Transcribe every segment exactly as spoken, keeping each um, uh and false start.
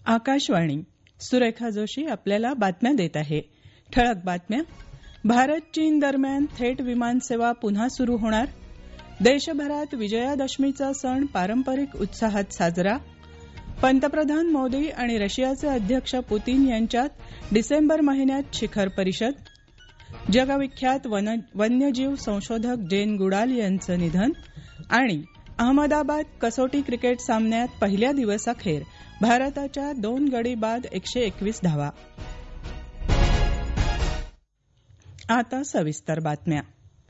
आकाशवाणी. सुरेखा जोशी आपल्याला बातम्या देत आहे. ठळक बातम्या. भारत चीन दरम्यान थेट विमानसेवा पुन्हा सुरू होणार. देशभरात विजयादशमीचा सण पारंपरिक उत्साहात साजरा. पंतप्रधान मोदी आणि रशियाचे अध्यक्ष पुतीन यांच्यात डिसेंबर महिन्यात शिखर परिषद. जगविख्यात वन्यजीव संशोधक जेन गुडाल यांचं निधन. आणि अहमदाबाद कसोटी क्रिकेट सामन्यात पहिल्या दिवसाखेर भारताच्या दोन गडी बाद एकशे एकवीस धावा. आता सविस्तर बातम्या.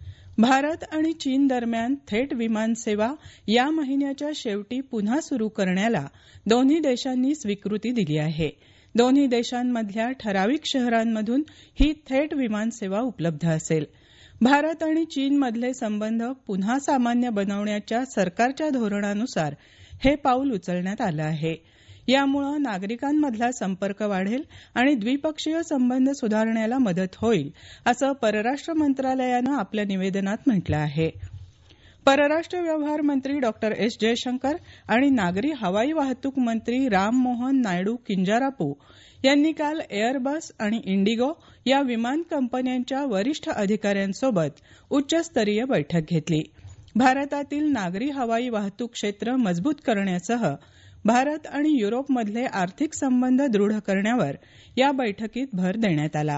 भारत आणि चीन दरम्यान थेट विमानसेवा या महिन्याच्या शेवटी पुन्हा सुरू करण्याला दोन्ही देशांनी स्वीकृती दिली आहे. दोन्ही देशांमधल्या ठराविक शहरांमधून ही थेट विमानसेवा उपलब्ध असेल. भारत आणि चीनमधले संबंध पुन्हा सामान्य बनवण्याच्या सरकारच्या धोरणानुसार हे पाऊल उचलण्यात आलं आहे. यामुळे नागरिकांमधला संपर्क वाढेल आणि द्विपक्षीय संबंध सुधारण्याला मदत होईल असं परराष्ट्र मंत्रालयानं आपल्या निवेदनात म्हटलं आहे. परराष्ट्र व्यवहार मंत्री डॉक्टर एस जयशंकर आणि नागरी हवाई वाहतूक मंत्री राम मोहन नायडू किंजारापू यांनी काल एअरबस आणि इंडिगो या विमान कंपन्यांच्या वरिष्ठ अधिकाऱ्यांसोबत उच्चस्तरीय बैठक घेतली. भारतातील नागरी हवाई वाहतूक क्षेत्र मजबूत करण्यासह भारत आणि युरोपमधले आर्थिक संबंध दृढ करण्यावर या बैठकीत भर देण्यात आला.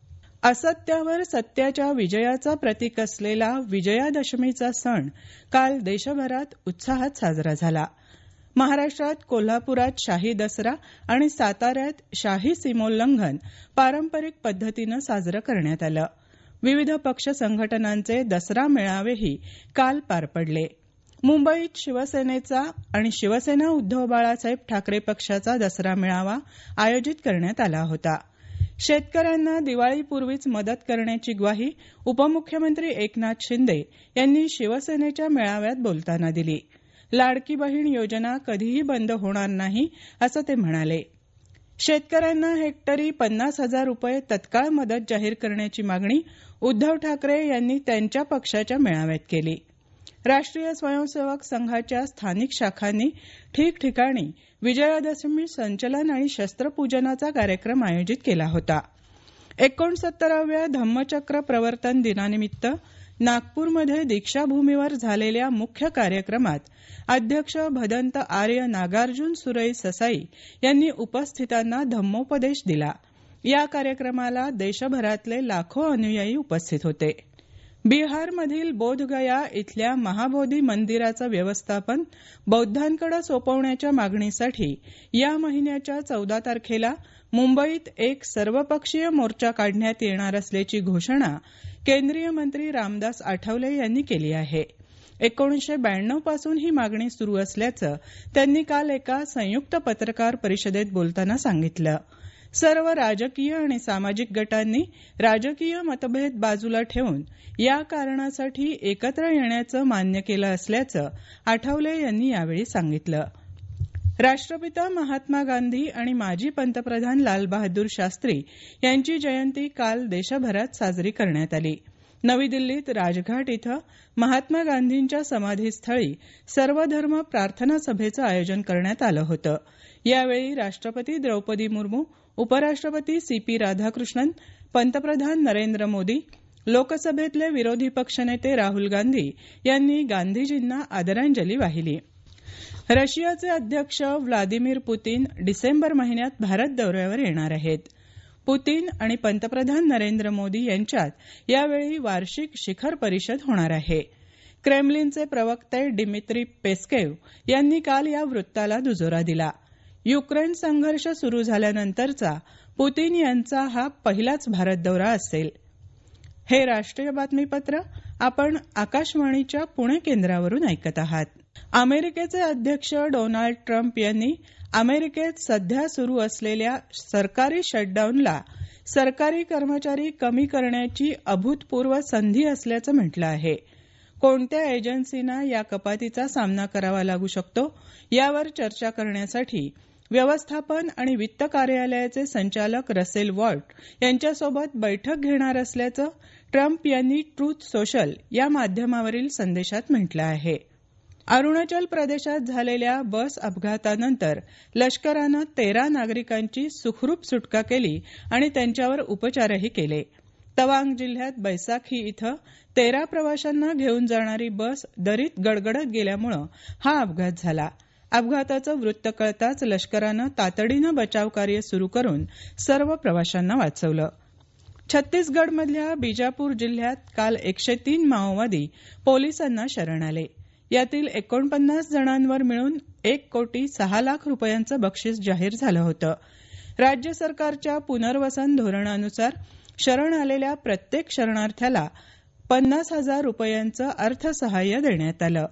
असत्यावर सत्याच्या विजयाचं प्रतीक असलेला विजयादशमीचा सण काल देशभरात उत्साहात साजरा झाला. महाराष्ट्रात कोल्हापुरात शाही दसरा आणि साताऱ्यात शाही सीमोल्लंघन पारंपरिक पद्धतीनं साजरं करण्यात आलं. विविध पक्ष संघटनांचे दसरा मेळावेही काल पार पडले. मुंबईत शिवसेनेचा आणि शिवसेना उद्धव बाळासाहेब ठाकरे पक्षाचा दसरा मेळावा आयोजित करण्यात आला होता. शेतकऱ्यांना दिवाळीपूर्वीच मदत करण्याची ग्वाही उपमुख्यमंत्री एकनाथ शिंदे यांनी शिवसेनेच्या मेळाव्यात बोलताना दिली. लाडकी बहीण योजना कधीही बंद होणार नाही असं ते म्हणाले. शेतकऱ्यांना हेक्टरी पन्नास हजार रुपये तत्काळ मदत जाहीर करण्याची मागणी उद्धव ठाकरे यांनी त्यांच्या पक्षाच्या मेळाव्यात केली. राष्ट्रीय स्वयंसेवक संघाच्या स्थानिक शाखांनी ठिकठिकाणी विजयादशमी संचलन आणि शस्त्रपूजनाचा कार्यक्रम आयोजित केला होता. एकोणसत्तराव्या धम्मचक्र प्रवर्तन दिनानिमित्त नागपूरमध्ये दीक्षाभूमीवर झालेल्या मुख्य कार्यक्रमात अध्यक्ष भदंत आर्य नागार्जुन सुरई ससाई यांनी उपस्थितांना धम्मोपदेश दिला. या कार्यक्रमाला देशभरातले लाखो अनुयायी उपस्थित होते. बिहारमधील बोधगया इथल्या महाबोधी मंदिराचं व्यवस्थापन बौद्धांकडे सोपवण्याच्या मागणीसाठी या महिन्याच्या चौदा तारखेला मुंबईत एक सर्वपक्षीय मोर्चा काढण्यात येणार असल्याची घोषणा केंद्रीय मंत्री रामदास आठवले यांनी केली आहे. एकोणीसशे ब्याण्णव पासून ही मागणी सुरू असल्याचं त्यांनी काल एका संयुक्त पत्रकार परिषदेत बोलताना सांगितलं. सर्व राजकीय आणि सामाजिक गटांनी राजकीय मतभेद बाजूला ठेवून या कारणासाठी एकत्र येण्याचं मान्य केलं असल्याचं आठवले यांनी यावेळी सांगितलं. राष्ट्रपिता महात्मा गांधी आणि माजी पंतप्रधान लालबहादूर शास्त्री यांची जयंती काल देशभरात साजरी करण्यात आली. नवी दिल्लीत राजघाट इथं महात्मा गांधींच्या समाधीस्थळी सर्वधर्म प्रार्थना सभेचं आयोजन करण्यात आलं होतं. यावेळी राष्ट्रपती द्रौपदी मुर्मू, उपराष्ट्रपती सी पी राधाकृष्णन, पंतप्रधान नरेंद्र मोदी, लोकसभेतले विरोधी पक्षनेते राहुल गांधी यांनी गांधीजींना आदरांजली वाहिली. रशियाचे अध्यक्ष व्लादिमीर पुतीन डिसेंबर महिन्यात भारत दौऱ्यावर येणार आहेत. पुतीन आणि पंतप्रधान नरेंद्र मोदी यांच्यात यावेळी वार्षिक शिखर परिषद होणार आहे. क्रेमलिनचे प्रवक्ते डिमित्री पेस्केव यांनी काल या वृत्ताला दुजोरा दिला. युक्रेन संघर्ष सुरू झाल्यानंतरचा पुतीन यांचा हा पहिलाच भारत दौरा असेल. हे राष्ट्रीय बातमीपत्र आपण आकाशवाणीच्या पुणे केंद्रावरून ऐकत आहात. अमेरिकेचे अध्यक्ष डोनाल्ड ट्रम्प यांनी अमेरिकेत सध्या सुरू असलेल्या सरकारी शटडाऊनला सरकारी कर्मचारी कमी करण्याची अभूतपूर्व संधी असल्याचं म्हटलं आहे. कोणत्या एजन्सींना या कपातीचा सामना करावा लागू शकतो यावर चर्चा करण्यासाठी व्यवस्थापन आणि वित्त कार्यालयाचे संचालक रसेल वॉल्ट यांच्यासोबत बैठक घेणार असल्याचं ट्रम्प यांनी ट्रूथ सोशल या माध्यमावरील संदेशात म्हटलं आहे. अरुणाचल प्रदेशात झालेल्या बस अपघातानंतर लष्करानं तेरा नागरिकांची सुखरूप सुटका केली आणि त्यांच्यावर उपचारही केले. तवांग जिल्ह्यात बैसाखी इथं तेरा प्रवाशांना घेऊन जाणारी बस दरीत गडगडत गेल्यामुळे हा अपघात झाला. अपघाताचं वृत्त कळताच लष्करानं तातडीनं बचावकार्य सुरू करून सर्व प्रवाशांना वाचवलं. छत्तीसगडमधल्या बिजापूर जिल्ह्यात काल एकशे तीन माओवादी पोलिसांना शरण आले. यातील एकोणपन्नास जणांवर मिळून एक कोटी सहा लाख रुपयांचं बक्षीस जाहीर झालं होतं. राज्य सरकारच्या पुनर्वसन धोरणानुसार शरण आलेल्या प्रत्येक शरणार्थ्याला पन्नास हजार रुपयांचं अर्थसहाय्य देण्यात आलं.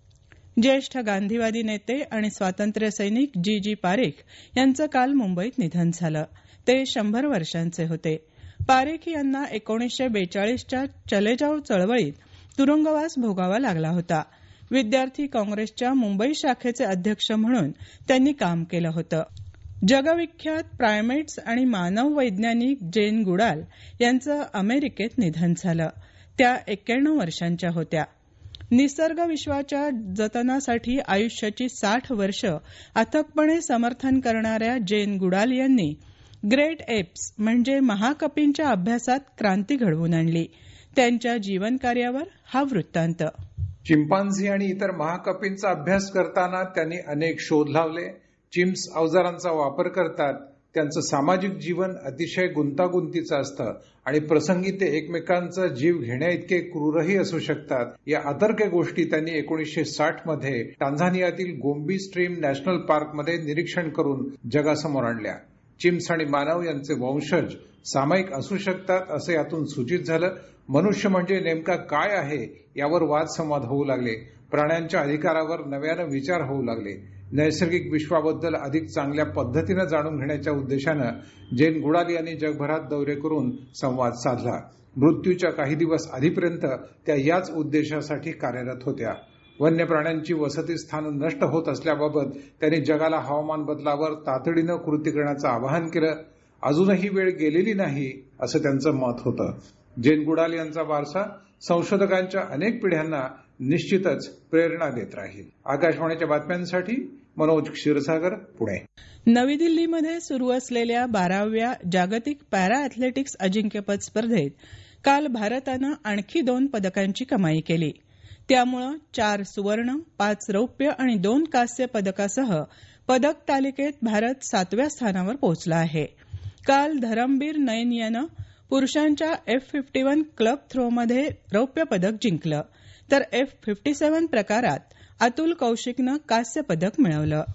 ज्येष्ठ गांधीवादी नेते आणि स्वातंत्र्य सैनिक जी जी पारेख यांचं काल मुंबईत निधन झालं. ते शंभर वर्षांचे होते. पारेख यांना एकोणीसशे बेचाळीसच्या चले जाव चळवळीत तुरुंगवास भोगावा लागला होता. विद्यार्थी काँग्रेसच्या मुंबई शाखेचे अध्यक्ष म्हणून त्यांनी काम केलं होतं. जगविख्यात प्रायमेट्स आणि मानव वैज्ञानिक जेन गुडाल यांचं अमेरिकेत निधन झालं. त्या एक्क्याण्णव वर्षांच्या होत्या. निसर्ग विश्वाच्या जतनासाठी आयुष्याची साठ वर्ष अथकपणे समर्थन करणाऱ्या जेन गुडाल यांनी ग्रेट एप्स म्हणजे महाकपींच्या अभ्यासात क्रांती घडवून आणली. त्यांच्या जीवनकार्यावर हा वृत्तांत. चिंपांझी आणि इतर महाकपींचा अभ्यास करताना त्यांनी अनेक शोध लावले. चिम्स अवजारांचा वापर करतात. त्यांचं सामाजिक जीवन अतिशय गुंतागुंतीचं असतं आणि प्रसंगी ते एकमेकांचा जीव घेण्याइतके क्रूरही असू शकतात. या अतर्क्य गोष्टी त्यांनी एकोणीसशे साठ मध्ये टांझानियातील गोम्बी स्ट्रीम नॅशनल पार्कमध्ये निरीक्षण करून जगासमोर आणल्या. चिम्स आणि मानव यांचे वंशज सामायिक असू शकतात असं यातून सूचित झालं. मनुष्य म्हणजे नेमका काय आहे यावर वादसंवाद होऊ लागले. प्राण्यांच्या अधिकारावर नव्यानं विचार होऊ लागले. नैसर्गिक विश्वाबद्दल अधिक चांगल्या पद्धतीनं जाणून घेण्याच्या उद्देशानं जेन गुडाल यांनी जगभरात दौरे करून संवाद साधला. मृत्यूच्या काही दिवस आधीपर्यंत त्या याच उद्देशासाठी कार्यरत होत्या. वन्य प्राण्यांची वसतिस्थानं नष्ट होत असल्याबाबत त्यांनी जगाला हवामान बदलावर तातडीनं कृती करण्याचं आवाहन केलं. अजूनही वेळ गेलेली नाही असं त्यांचं मत होतं. जेन गुडाल यांचा वारसा संशोधकांच्या अनेक पिढ्यांना निश्चितच प्रेरणा देत राहील. आकाशवाणीच्या बातम्यांसाठी मनोज क्षीरसागर, पुणे. नवी दिल्लीमध्ये सुरू असलेल्या बाराव्या जागतिक पॅरा अथलेटिक्स अजिंक्यपद स्पर्धेत काल भारतानं आणखी दोन पदकांची कमाई केली. त्यामुळे चार सुवर्ण, पाच रौप्य आणि दोन कांस्य पदकासह पदक तालिकेत भारत सातव्या स्थानावर पोहोचला आहे. काल धरमबीर नयन यानं पुरुषांच्या एफ फिफ्टी वन क्लब थ्रोमध्ये रौप्य पदक जिंकलं तर एफ फिफ्टी सेव्हन प्रकारात अतुल कौशिकनं कांस्य पदक मिळवलं.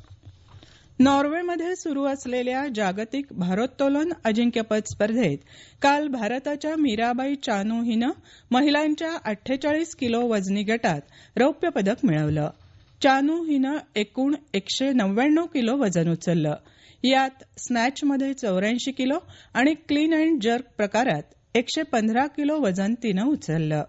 नॉर्वेमध्ये सुरू असलेल्या जागतिक भारोत्तोलन अजिंक्यपद स्पर्धेत काल भारताच्या मीराबाई चानू हिनं महिलांच्या अठ्ठेचाळीस किलो वजनी गटात रौप्य पदक मिळवलं. चानू हिनं एकूण एकशे नव्याण्णव किलो वजन उचललं. यात स्नॅचमध्ये चौऱ्याऐंशी किलो आणि क्लीन अँड जर्क प्रकारात एकशे पंधरा किलो वजन तिनं उचललं.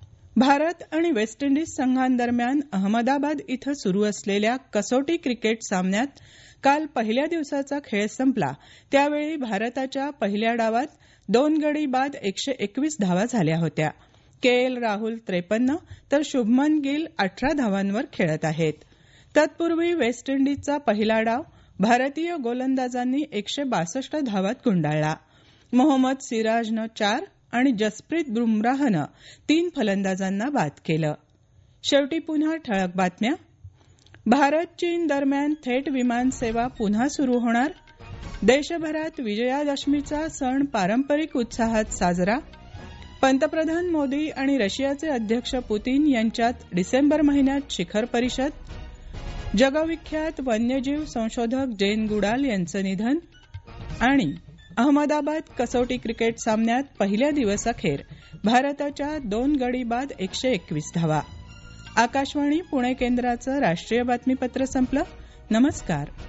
भारत आणि वेस्ट इंडिज संघांदरम्यान अहमदाबाद इथं सुरू असलेल्या कसोटी क्रिकेट सामन्यात काल पहिल्या दिवसाचा खेळ संपला. त्यावेळी भारताच्या पहिल्या डावात दोन गडी बाद एकशे एकवीस धावा झाल्या होत्या. के एल राहुल त्रेपन्न तर शुभमन गिल अठरा धावांवर खेळत आहेत. तत्पूर्वी वेस्ट इंडिजचा पहिला डाव भारतीय गोलंदाजांनी एकशे बासष्ट धावात गुंडाळला. मोहम्मद सिराजनं चार आणि जसप्रीत बुमराहनं तीन फलंदाजांना बाद केलं. शेवटी पुन्हा ठळक बातम्या. भारत चीन दरम्यान थेट विमान सेवा पुन्हा सुरू होणार. देशभरात विजयादशमीचा सण पारंपरिक उत्साहात साजरा. पंतप्रधान मोदी आणि रशियाचे अध्यक्ष पुतीन यांच्यात डिसेंबर महिन्यात शिखर परिषद. जगविख्यात वन्यजीव संशोधक जेन गुडाल यांचं निधन. आणि अहमदाबाद कसोटी क्रिकेट सामन्यात पहिल्या दिवसाखेर भारताच्या दोन गडी बाद एकशे एकवीस धावा. आकाशवाणी पुणे केंद्राचं राष्ट्रीय बातमीपत्र संपलं. नमस्कार.